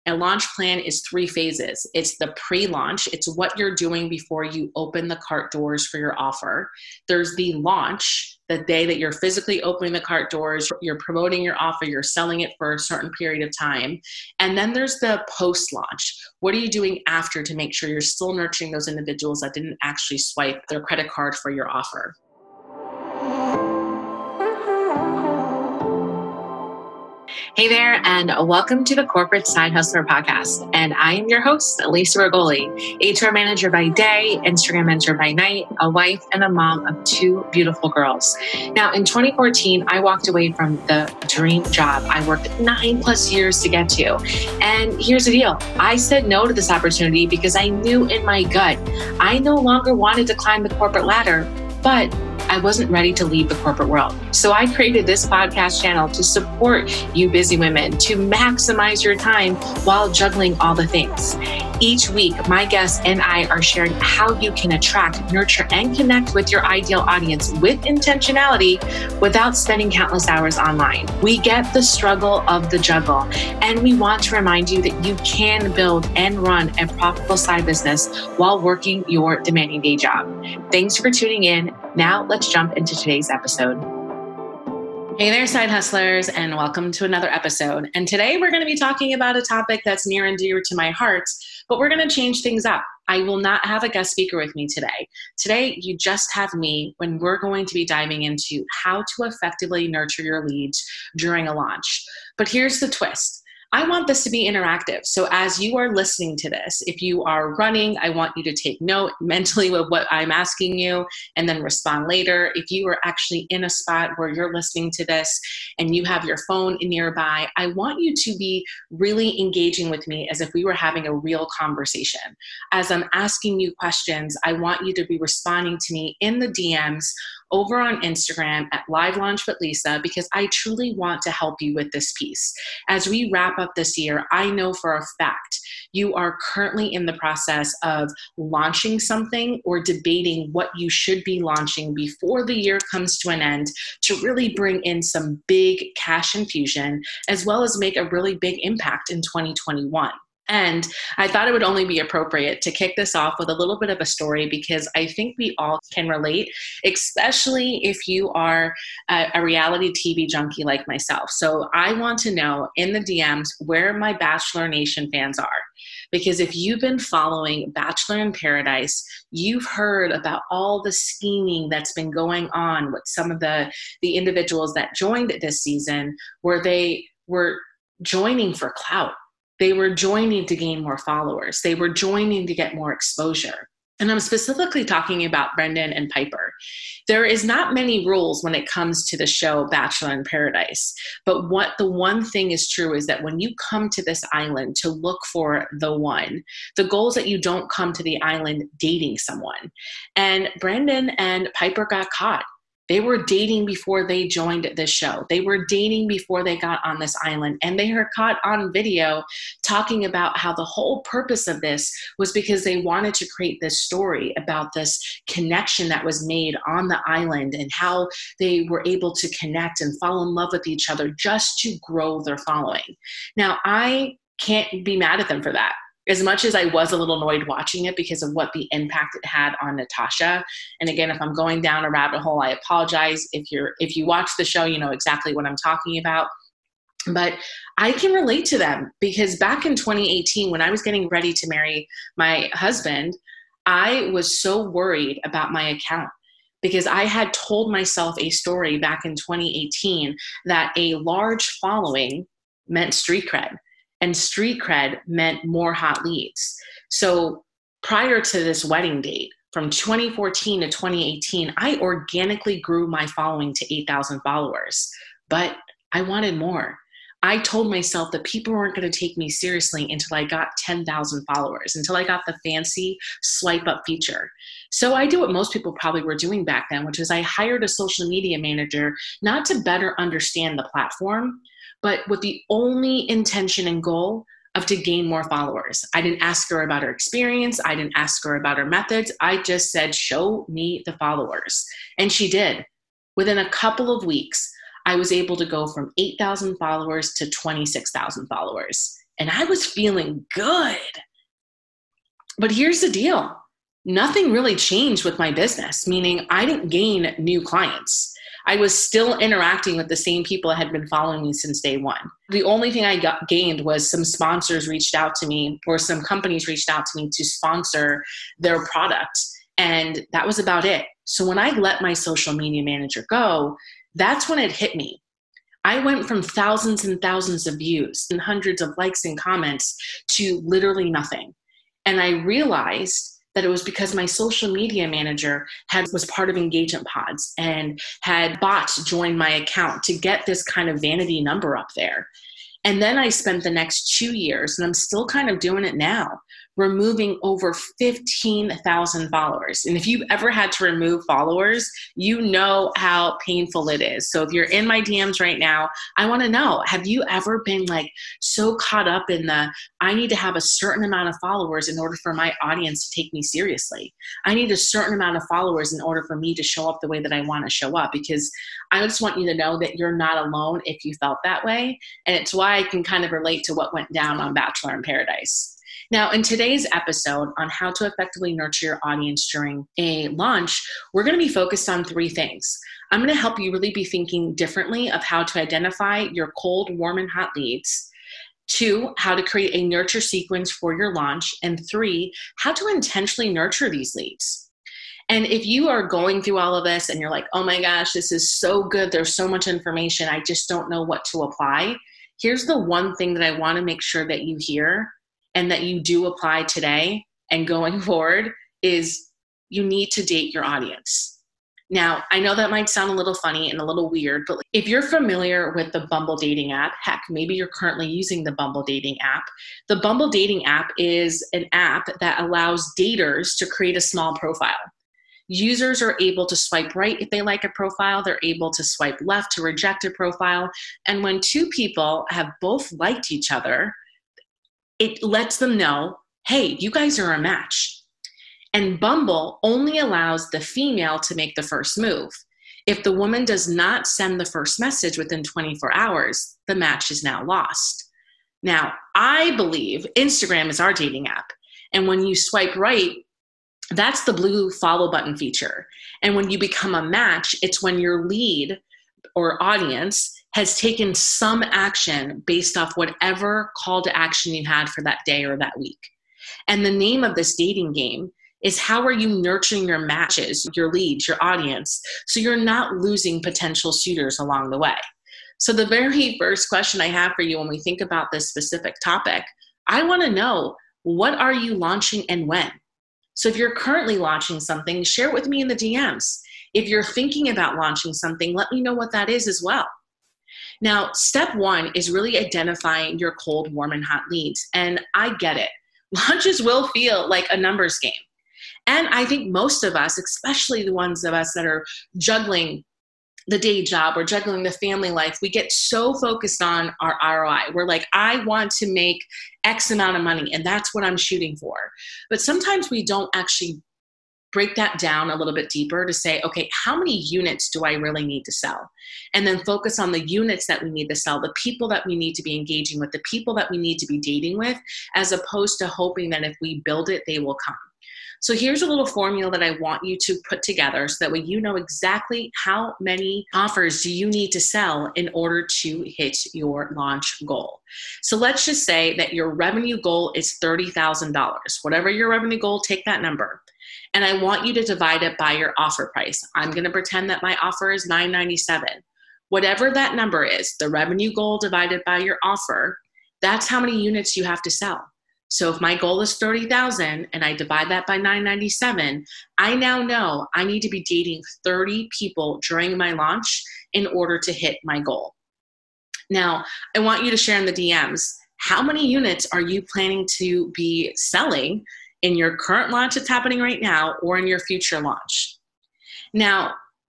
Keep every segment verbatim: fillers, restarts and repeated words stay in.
A launch plan is three phases. It's the pre-launch. It's what you're doing before you open the cart doors for your offer. There's the launch, the day that you're physically opening the cart doors, you're promoting your offer, you're selling it for a certain period of time. And then there's the post-launch. What are you doing after to make sure you're still nurturing those individuals that didn't actually swipe their credit card for your offer? Hey there, and welcome to the Corporate Side Hustler Podcast. And I am your host, Lisa Rigoli, H R manager by day, Instagram manager by night, a wife and a mom of two beautiful girls. Now, in twenty fourteen, I walked away from the dream job I worked nine plus years to get to. And here's the deal. I said no to this opportunity because I knew in my gut, I no longer wanted to climb the corporate ladder, but I wasn't ready to leave the corporate world. So I created this podcast channel to support you busy women to maximize your time while juggling all the things. Each week, my guests and I are sharing how you can attract, nurture, and connect with your ideal audience with intentionality without spending countless hours online. We get the struggle of the juggle, and we want to remind you that you can build and run a profitable side business while working your demanding day job. Thanks for tuning in. Now let's jump into today's episode. Hey there, side hustlers, and welcome to another episode. And today we're going to be talking about a topic that's near and dear to my heart, but we're going to change things up. I will not have a guest speaker with me today. Today, you just have me when we're going to be diving into how to effectively nurture your leads during a launch. But here's the twist. I want this to be interactive. So as you are listening to this, if you are running, I want you to take note mentally of what I'm asking you and then respond later. If you are actually in a spot where you're listening to this and you have your phone nearby, I want you to be really engaging with me as if we were having a real conversation. As I'm asking you questions, I want you to be responding to me in the D Ms over on Instagram at Live Launch with Lisa, because I truly want to help you with this piece. As we wrap up this year, I know for a fact you are currently in the process of launching something or debating what you should be launching before the year comes to an end to really bring in some big cash infusion, as well as make a really big impact in twenty twenty-one. And I thought it would only be appropriate to kick this off with a little bit of a story, because I think we all can relate, especially if you are a, a reality T V junkie like myself. So I want to know in the D Ms where my Bachelor Nation fans are. Because if you've been following Bachelor in Paradise, you've heard about all the scheming that's been going on with some of the, the individuals that joined this season, where they were joining for clout. They were joining to gain more followers. They were joining to get more exposure. And I'm specifically talking about Brendan and Piper. There is not many rules when it comes to the show Bachelor in Paradise. But what the one thing is true is that when you come to this island to look for the one, the goal is that you don't come to the island dating someone. And Brendan and Piper got caught. They were dating before they joined this show. They were dating before they got on this island. And they were caught on video talking about how the whole purpose of this was because they wanted to create this story about this connection that was made on the island and how they were able to connect and fall in love with each other just to grow their following. Now, I can't be mad at them for that. As much as I was a little annoyed watching it because of what the impact it had on Natasha. And again, if I'm going down a rabbit hole, I apologize. If you're, if you watch the show, you know exactly what I'm talking about. But I can relate to them, because back in twenty eighteen, when I was getting ready to marry my husband, I was so worried about my account, because I had told myself a story back in twenty eighteen that a large following meant street cred. And street cred meant more hot leads. So prior to this wedding date, from twenty fourteen to twenty eighteen, I organically grew my following to eight thousand followers. But I wanted more. I told myself that people weren't going to take me seriously until I got ten thousand followers, until I got the fancy swipe up feature. So I did what most people probably were doing back then, which is I hired a social media manager, not to better understand the platform, but with the only intention and goal of to gain more followers. I didn't ask her about her experience. I didn't ask her about her methods. I just said, show me the followers. And she did. Within a couple of weeks, I was able to go from eight thousand followers to twenty-six thousand followers. And I was feeling good. But here's the deal. Nothing really changed with my business, meaning I didn't gain new clients. I was still interacting with the same people that had been following me since day one. The only thing I got gained was some sponsors reached out to me, or some companies reached out to me to sponsor their product. And that was about it. So when I let my social media manager go, that's when it hit me. I went from thousands and thousands of views and hundreds of likes and comments to literally nothing. And I realized that it was because my social media manager had was part of Engagement Pods and had bots join my account to get this kind of vanity number up there. And then I spent the next two years, and I'm still kind of doing it now, removing over fifteen thousand followers. And if you've ever had to remove followers, you know how painful it is. So if you're in my D Ms right now, I want to know, have you ever been like so caught up in the, I need to have a certain amount of followers in order for my audience to take me seriously. I need a certain amount of followers in order for me to show up the way that I want to show up, because I just want you to know that you're not alone if you felt that way. And it's why I can kind of relate to what went down on Bachelor in Paradise. Now, in today's episode on how to effectively nurture your audience during a launch, we're going to be focused on three things. I'm going to help you really be thinking differently of how to identify your cold, warm, and hot leads. Two, how to create a nurture sequence for your launch. And three, how to intentionally nurture these leads. And if you are going through all of this and you're like, oh my gosh, this is so good, there's so much information, I just don't know what to apply. Here's the one thing that I want to make sure that you hear and that you do apply today and going forward is you need to date your audience. Now, I know that might sound a little funny and a little weird, but if you're familiar with the Bumble dating app, heck, maybe you're currently using the Bumble dating app. The Bumble dating app is an app that allows daters to create a small profile. Users are able to swipe right if they like a profile. They're able to swipe left to reject a profile. And when two people have both liked each other, it lets them know, hey, you guys are a match. And Bumble only allows the female to make the first move. If the woman does not send the first message within twenty-four hours, the match is now lost. Now, I believe Instagram is our dating app. And when you swipe right, that's the blue follow button feature. And when you become a match, it's when your lead or audience has taken some action based off whatever call to action you had for that day or that week. And the name of this dating game is how are you nurturing your matches, your leads, your audience, so you're not losing potential suitors along the way. So the very first question I have for you when we think about this specific topic, I want to know, what are you launching and when? So if you're currently launching something, share it with me in the D Ms. If you're thinking about launching something, let me know what that is as well. Now, step one is really identifying your cold, warm, and hot leads. And I get it. Launches will feel like a numbers game. And I think most of us, especially the ones of us that are juggling the day job or juggling the family life, we get so focused on our R O I. We're like, I want to make X amount of money, and that's what I'm shooting for. But sometimes we don't actually break that down a little bit deeper to say, okay, how many units do I really need to sell? And then focus on the units that we need to sell, the people that we need to be engaging with, the people that we need to be dating with, as opposed to hoping that if we build it, they will come. So here's a little formula that I want you to put together so that way you know exactly how many offers do you need to sell in order to hit your launch goal. So let's just say that your revenue goal is thirty thousand dollars. Whatever your revenue goal, take that number. And I want you to divide it by your offer price. I'm going to pretend that my offer is nine ninety-seven. Whatever that number is, the revenue goal divided by your offer, that's how many units you have to sell. So if my goal is thirty thousand and I divide that by nine ninety-seven, I now know I need to be dating thirty people during my launch in order to hit my goal. Now, I want you to share in the D Ms, how many units are you planning to be selling in your current launch that's happening right now or in your future launch? Now,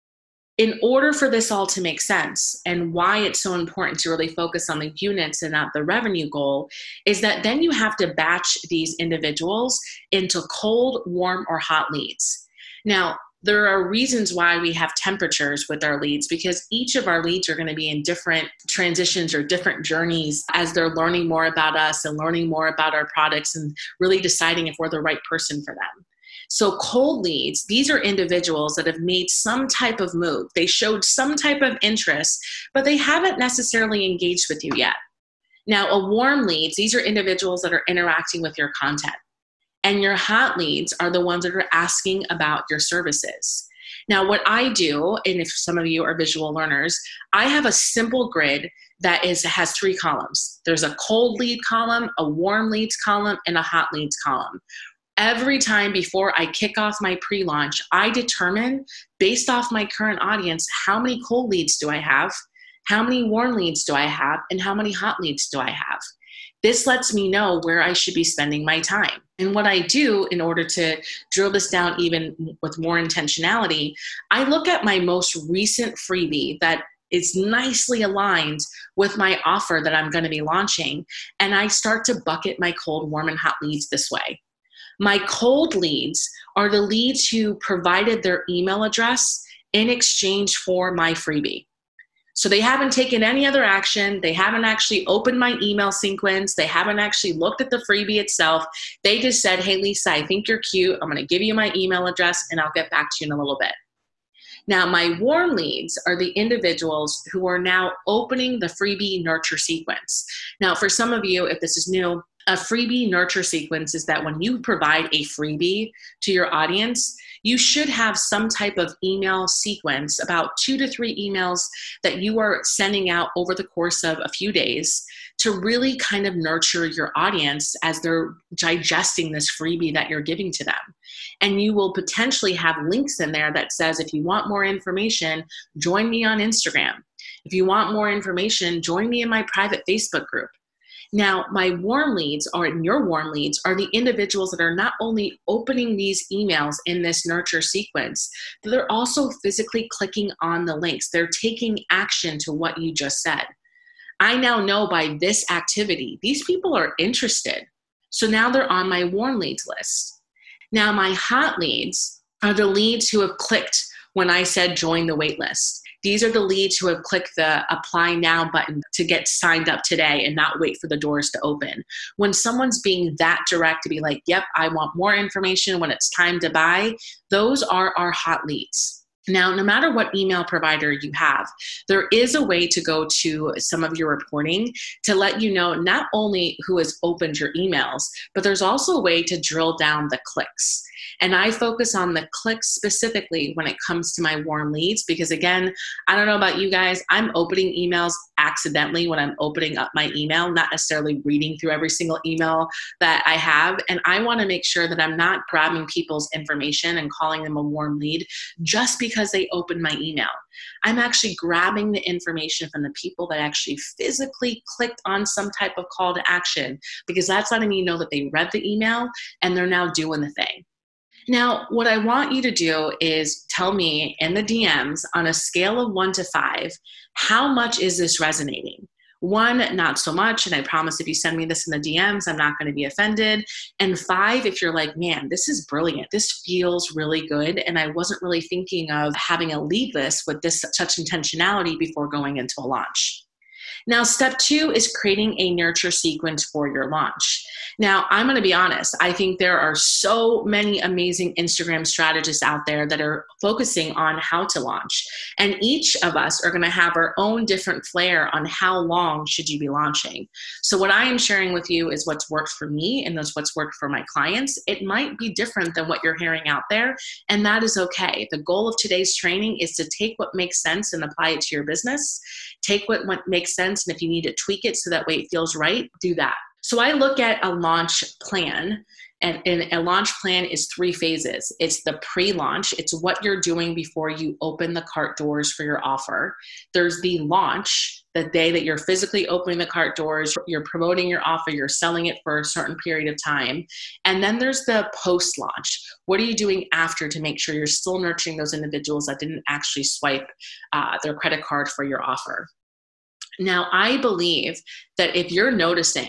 in order for this all to make sense, and why it's so important to really focus on the units and not the revenue goal, is that then you have to batch these individuals into cold, warm, or hot leads. Now, There are reasons why we have temperatures with our leads, because each of our leads are going to be in different transitions or different journeys as they're learning more about us and learning more about our products and really deciding if we're the right person for them. So cold leads, these are individuals that have made some type of move. They showed some type of interest, but they haven't necessarily engaged with you yet. Now, a warm leads, these are individuals that are interacting with your content. And your hot leads are the ones that are asking about your services. Now, what I do, and if some of you are visual learners, I have a simple grid that is has three columns. There's a cold lead column, a warm leads column, and a hot leads column. Every time before I kick off my pre-launch, I determine, based off my current audience, how many cold leads do I have, how many warm leads do I have, and how many hot leads do I have. This lets me know where I should be spending my time. And what I do in order to drill this down even with more intentionality, I look at my most recent freebie that is nicely aligned with my offer that I'm going to be launching, and I start to bucket my cold, warm, and hot leads this way. My cold leads are the leads who provided their email address in exchange for my freebie. So they haven't taken any other action. They haven't actually opened my email sequence. They haven't actually looked at the freebie itself. They just said, hey, Lisa, I think you're cute. I'm going to give you my email address and I'll get back to you in a little bit. Now, my warm leads are the individuals who are now opening the freebie nurture sequence. Now, for some of you, if this is new, a freebie nurture sequence is that when you provide a freebie to your audience, you should have some type of email sequence, about two to three emails that you are sending out over the course of a few days to really kind of nurture your audience as they're digesting this freebie that you're giving to them. And you will potentially have links in there that says, if you want more information, join me on Instagram. If you want more information, join me in my private Facebook group. Now, my warm leads, or your warm leads, are the individuals that are not only opening these emails in this nurture sequence, but they're also physically clicking on the links. They're taking action to what you just said. I now know by this activity, these people are interested. So now they're on my warm leads list. Now, my hot leads are the leads who have clicked when I said join the wait list. These are the leads who have clicked the apply now button to get signed up today and not wait for the doors to open. When someone's being that direct to be like, yep, I want more information when it's time to buy, those are our hot leads. Now, no matter what email provider you have, there is a way to go to some of your reporting to let you know not only who has opened your emails, but there's also a way to drill down the clicks. And I focus on the clicks specifically when it comes to my warm leads, because again, I don't know about you guys, I'm opening emails accidentally when I'm opening up my email, not necessarily reading through every single email that I have. And I want to make sure that I'm not grabbing people's information and calling them a warm lead just because they opened my email. I'm actually grabbing the information from the people that actually physically clicked on some type of call to action, because that's letting me know that they read the email and they're now doing the thing. Now, what I want you to do is tell me in the D Ms on a scale of one to five, how much is this resonating? One, not so much. And I promise if you send me this in the D Ms, I'm not going to be offended. And five, if you're like, man, this is brilliant. This feels really good. And I wasn't really thinking of having a lead list with this such intentionality before going into a launch. Now, step two is creating a nurture sequence for your launch. Now, I'm going to be honest. I think there are so many amazing Instagram strategists out there that are focusing on how to launch. And each of us are going to have our own different flair on how long should you be launching. So what I am sharing with you is what's worked for me and that's what's worked for my clients. It might be different than what you're hearing out there, and that is okay. The goal of today's training is to take what makes sense and apply it to your business. Take what, what makes sense, and if you need to tweak it so that way it feels right, do that. So I look at a launch plan, and, and a launch plan is three phases. It's the pre-launch. It's what you're doing before you open the cart doors for your offer. There's the launch, the day that you're physically opening the cart doors, you're promoting your offer, you're selling it for a certain period of time. And then there's the post-launch. What are you doing after to make sure you're still nurturing those individuals that didn't actually swipe uh, their credit card for your offer? Now, I believe that if you're noticing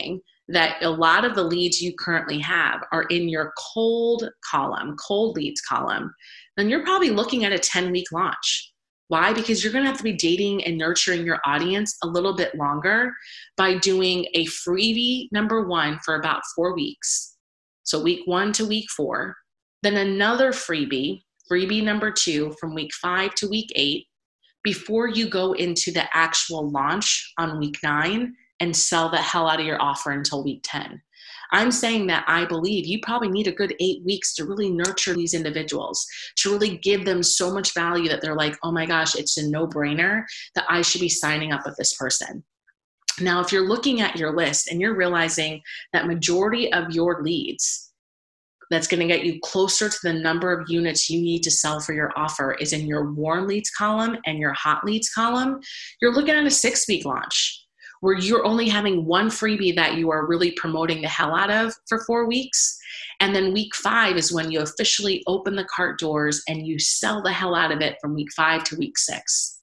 that a lot of the leads you currently have are in your cold column, cold leads column, then you're probably looking at a ten-week launch. Why? Because you're going to have to be dating and nurturing your audience a little bit longer by doing a freebie number one for about four weeks. So week one to week four, then another freebie, freebie number two from week five to week eight, before you go into the actual launch on week nine and sell the hell out of your offer until week ten. I'm saying that I believe you probably need a good eight weeks to really nurture these individuals, to really give them so much value that they're like, oh my gosh, it's a no-brainer that I should be signing up with this person. Now, if you're looking at your list and you're realizing that majority of your leads that's going to get you closer to the number of units you need to sell for your offer is in your warm leads column and your hot leads column, you're looking at a six-week launch where you're only having one freebie that you are really promoting the hell out of for four weeks. And then week five is when you officially open the cart doors and you sell the hell out of it from week five to week six.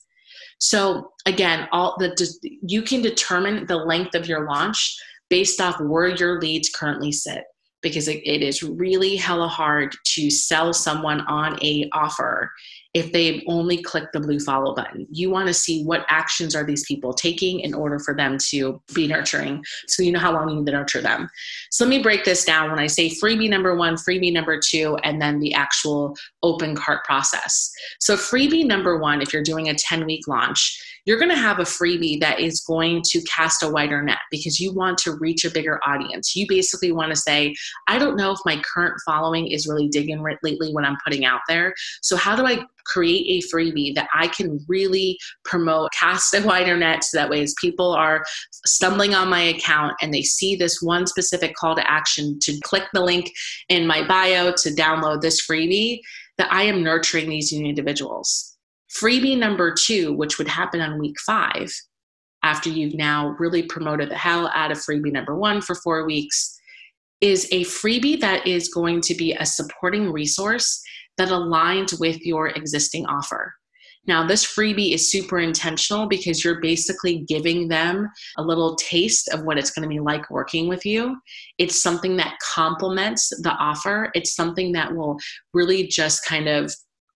So again, all the you can determine the length of your launch based off where your leads currently sit, because it, it is really hella hard to sell someone on a offer if they've only clicked the blue follow button. You want to see what actions are these people taking in order for them to be nurturing, so you know how long you need to nurture them. So let me break this down when I say freebie number one, freebie number two, and then the actual open cart process. So freebie number one, if you're doing a ten-week launch, you're going to have a freebie that is going to cast a wider net because you want to reach a bigger audience. You basically want to say, I don't know if my current following is really digging right lately what I'm putting out there. So how do I create a freebie that I can really promote, cast a wider net, so that way as people are stumbling on my account and they see this one specific call to action to click the link in my bio to download this freebie, that I am nurturing these new individuals. Freebie number two, which would happen on week five, after you've now really promoted the hell out of freebie number one for four weeks, is a freebie that is going to be a supporting resource that aligns with your existing offer. Now, this freebie is super intentional because you're basically giving them a little taste of what it's going to be like working with you. It's something that complements the offer. It's something that will really just kind of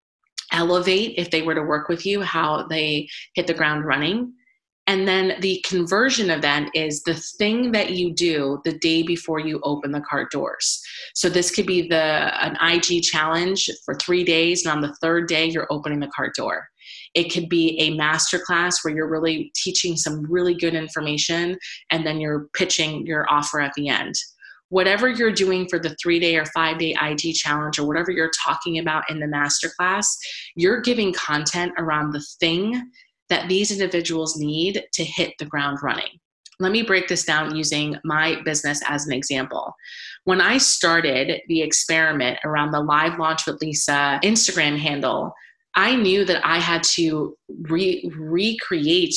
elevate, if they were to work with you, how they hit the ground running. And then the conversion event is the thing that you do the day before you open the cart doors. So this could be the an I G challenge for three days, and on the third day, you're opening the cart door. It could be a masterclass where you're really teaching some really good information, and then you're pitching your offer at the end. Whatever you're doing for the three-day or five-day I G challenge, or whatever you're talking about in the masterclass, you're giving content around the thing that these individuals need to hit the ground running. Let me break this down using my business as an example. When I started the experiment around the Live Launch with Lisa Instagram handle, I knew that I had to re- recreate,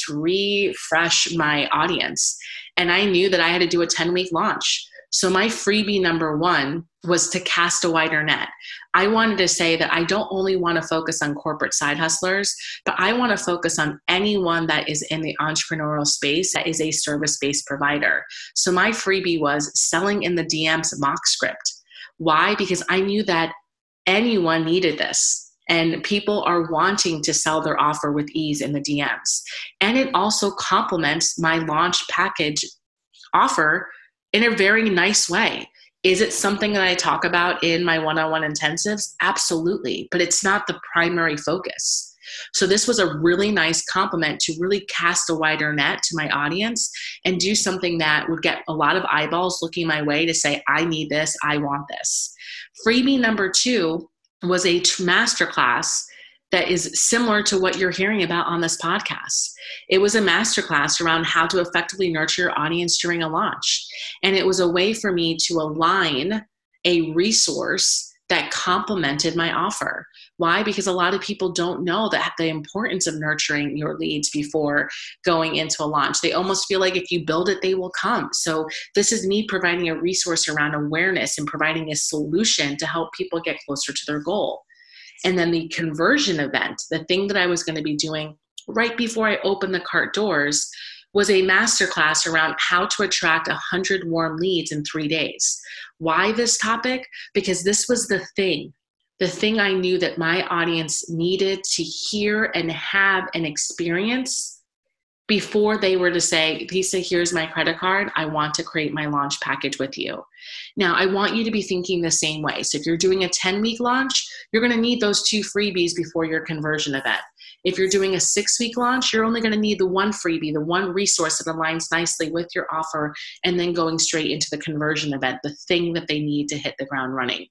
refresh my audience. And I knew that I had to do a ten-week launch. So my freebie number one was to cast a wider net. I wanted to say that I don't only want to focus on corporate side hustlers, but I want to focus on anyone that is in the entrepreneurial space that is a service-based provider. So my freebie was selling in the D Ms mock script. Why? Because I knew that anyone needed this. And people are wanting to sell their offer with ease in the D Ms. And it also complements my launch package offer in a very nice way. Is it something that I talk about in my one-on-one intensives? Absolutely, but it's not the primary focus. So this was a really nice compliment to really cast a wider net to my audience and do something that would get a lot of eyeballs looking my way to say, I need this, I want this. Freebie number two was a masterclass that is similar to what you're hearing about on this podcast. It was a masterclass around how to effectively nurture your audience during a launch. And it was a way for me to align a resource that complemented my offer. Why? Because a lot of people don't know that the importance of nurturing your leads before going into a launch. They almost feel like if you build it, they will come. So this is me providing a resource around awareness and providing a solution to help people get closer to their goal. And then the conversion event, the thing that I was going to be doing right before I opened the cart doors, was a masterclass around how to attract one hundred warm leads in three days. Why this topic? Because this was the thing, the thing I knew that my audience needed to hear and have and experience before they were to say, Lisa, here's my credit card. I want to create my launch package with you. Now, I want you to be thinking the same way. So if you're doing a ten-week launch, you're going to need those two freebies before your conversion event. If you're doing a six-week launch, you're only going to need the one freebie, the one resource that aligns nicely with your offer, and then going straight into the conversion event, the thing that they need to hit the ground running.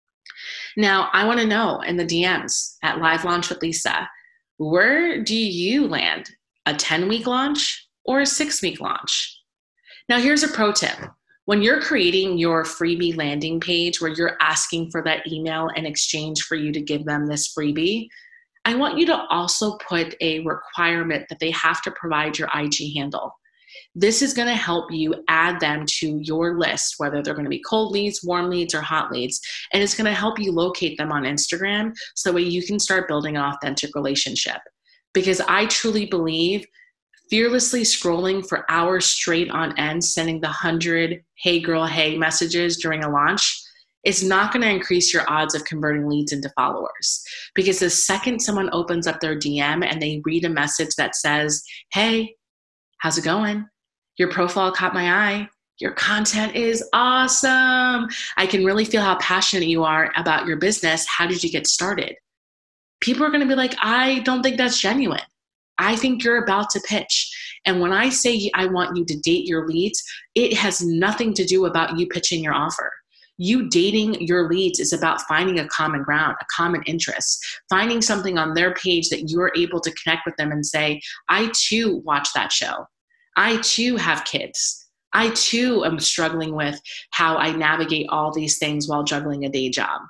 Now, I want to know in the D Ms at Live Launch with Lisa, where do you land? A ten-week launch or a six-week launch? Now, here's a pro tip. When you're creating your freebie landing page where you're asking for that email in exchange for you to give them this freebie, I want you to also put a requirement that they have to provide your I G handle. This is going to help you add them to your list, whether they're going to be cold leads, warm leads, or hot leads. And it's going to help you locate them on Instagram so that you can start building an authentic relationship. Because I truly believe fearlessly scrolling for hours straight on end, sending the hundred, hey girl, hey messages during a launch, is not going to increase your odds of converting leads into followers. Because the second someone opens up their D M and they read a message that says, hey, how's it going? Your profile caught my eye. Your content is awesome. I can really feel how passionate you are about your business. How did you get started? People are going to be like, I don't think that's genuine. I think you're about to pitch. And when I say I want you to date your leads, it has nothing to do about you pitching your offer. You dating your leads is about finding a common ground, a common interest, finding something on their page that you're able to connect with them and say, I too watch that show. I too have kids. I too am struggling with how I navigate all these things while juggling a day job.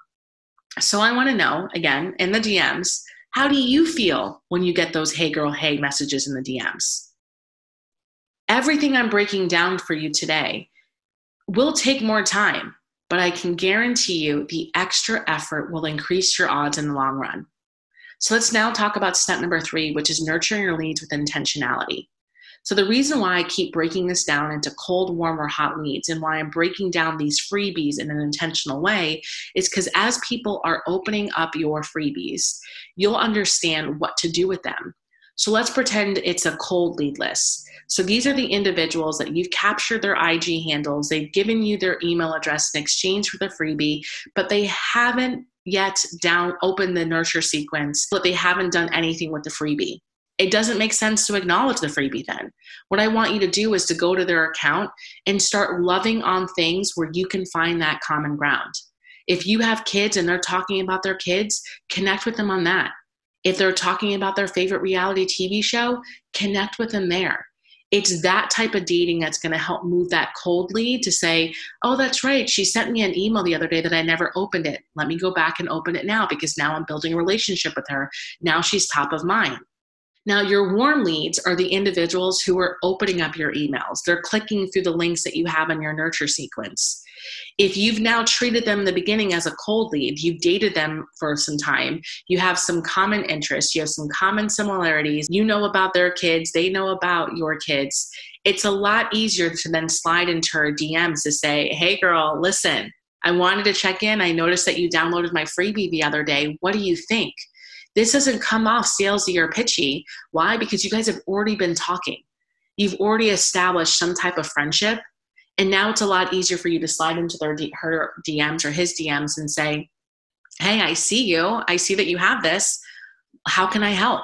So I want to know, again, in the D Ms, how do you feel when you get those hey girl, hey messages in the D Ms? Everything I'm breaking down for you today will take more time, but I can guarantee you the extra effort will increase your odds in the long run. So let's now talk about step number three, which is nurturing your leads with intentionality. So the reason why I keep breaking this down into cold, warm, or hot leads and why I'm breaking down these freebies in an intentional way is because as people are opening up your freebies, you'll understand what to do with them. So let's pretend it's a cold lead list. So these are the individuals that you've captured their I G handles, they've given you their email address in exchange for the freebie, but they haven't yet down opened the nurture sequence, but they haven't done anything with the freebie. It doesn't make sense to acknowledge the freebie then. What I want you to do is to go to their account and start loving on things where you can find that common ground. If you have kids and they're talking about their kids, connect with them on that. If they're talking about their favorite reality T V show, connect with them there. It's that type of dating that's going to help move that cold lead to say, oh, that's right. She sent me an email the other day that I never opened it. Let me go back and open it now because now I'm building a relationship with her. Now she's top of mind. Now, your warm leads are the individuals who are opening up your emails. They're clicking through the links that you have in your nurture sequence. If you've now treated them in the beginning as a cold lead, you've dated them for some time, you have some common interests, you have some common similarities, you know about their kids, they know about your kids, it's a lot easier to then slide into her D Ms to say, hey girl, listen, I wanted to check in. I noticed that you downloaded my freebie the other day. What do you think? This doesn't come off salesy or pitchy. Why? Because you guys have already been talking. You've already established some type of friendship. And now it's a lot easier for you to slide into their D- her D Ms or his D Ms and say, hey, I see you. I see that you have this. How can I help?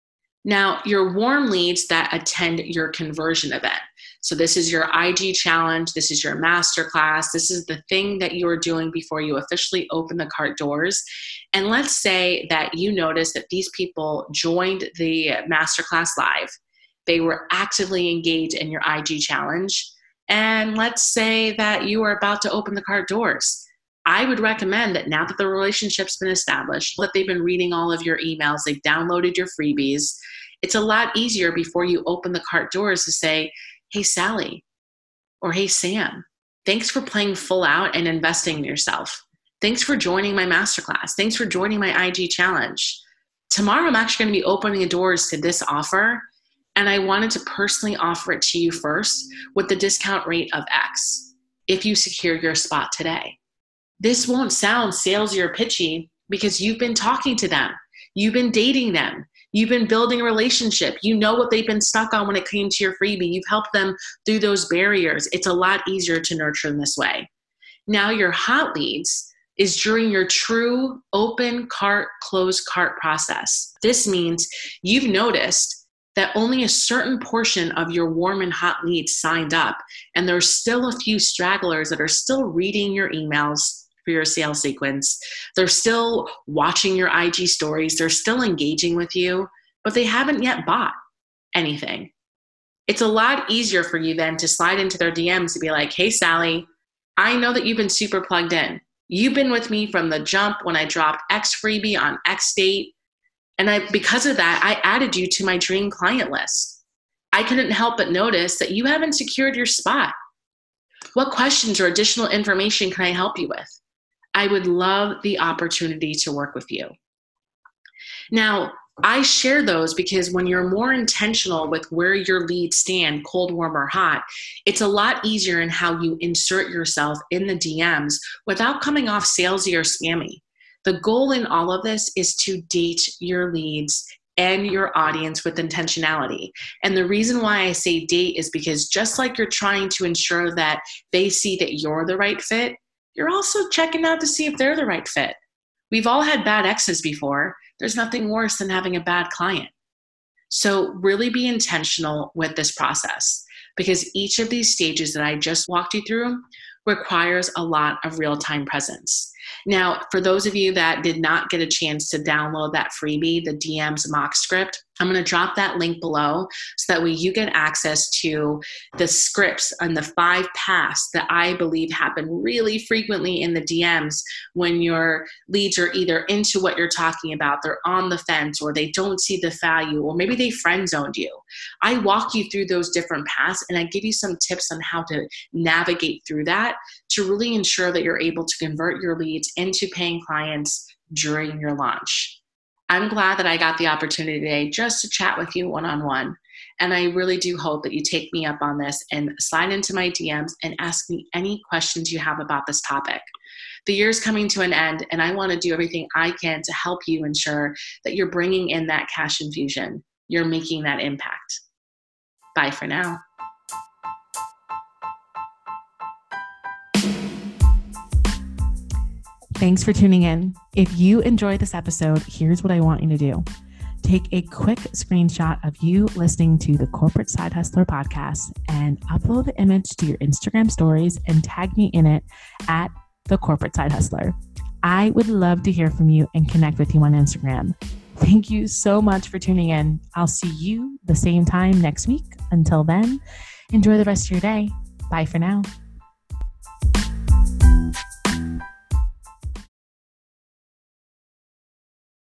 Now, your warm leads that attend your conversion event. So this is your I G challenge. This is your masterclass. This is the thing that you are doing before you officially open the cart doors. And let's say that you notice that these people joined the masterclass live. They were actively engaged in your I G challenge. And let's say that you are about to open the cart doors. I would recommend that now that the relationship's been established, that they've been reading all of your emails, they've downloaded your freebies, it's a lot easier before you open the cart doors to say, hey, Sally, or hey, Sam, thanks for playing full out and investing in yourself. Thanks for joining my masterclass. Thanks for joining my I G challenge. Tomorrow, I'm actually going to be opening the doors to this offer. And I wanted to personally offer it to you first with the discount rate of X if you secure your spot today. This won't sound salesy or pitchy because you've been talking to them. You've been dating them. You've been building a relationship. You know what they've been stuck on when it came to your freebie. You've helped them through those barriers. It's a lot easier to nurture in this way. Now your hot leads is during your true open cart, closed cart process. This means you've noticed that only a certain portion of your warm and hot leads signed up, and there's still a few stragglers that are still reading your emails for your sales sequence. They're still watching your I G stories. They're still engaging with you, but they haven't yet bought anything. It's a lot easier for you then to slide into their D Ms to be like, hey, Sally, I know that you've been super plugged in. You've been with me from the jump when I dropped X freebie on X date. And I, because of that, I added you to my dream client list. I couldn't help but notice that you haven't secured your spot. What questions or additional information can I help you with? I would love the opportunity to work with you. Now, I share those because when you're more intentional with where your leads stand, cold, warm, or hot, it's a lot easier in how you insert yourself in the D Ms without coming off salesy or spammy. The goal in all of this is to date your leads and your audience with intentionality. And the reason why I say date is because just like you're trying to ensure that they see that you're the right fit, you're also checking out to see if they're the right fit. We've all had bad exes before. There's nothing worse than having a bad client. So really be intentional with this process because each of these stages that I just walked you through requires a lot of real-time presence. Now, for those of you that did not get a chance to download that freebie, the D Ms mock script, I'm going to drop that link below so that way you get access to the scripts and the five paths that I believe happen really frequently in the D Ms when your leads are either into what you're talking about, they're on the fence, or they don't see the value, or maybe they friend zoned you. I walk you through those different paths and I give you some tips on how to navigate through that to really ensure that you're able to convert your leads into paying clients during your launch. I'm glad that I got the opportunity today just to chat with you one-on-one. And I really do hope that you take me up on this and slide into my D Ms and ask me any questions you have about this topic. The year's coming to an end, and I want to do everything I can to help you ensure that you're bringing in that cash infusion. You're making that impact. Bye for now. Thanks for tuning in. If you enjoyed this episode, here's what I want you to do. Take a quick screenshot of you listening to the Corporate Side Hustler podcast and upload the image to your Instagram stories and tag me in it at the Corporate Side Hustler. I would love to hear from you and connect with you on Instagram. Thank you so much for tuning in. I'll see you the same time next week. Until then, enjoy the rest of your day. Bye for now.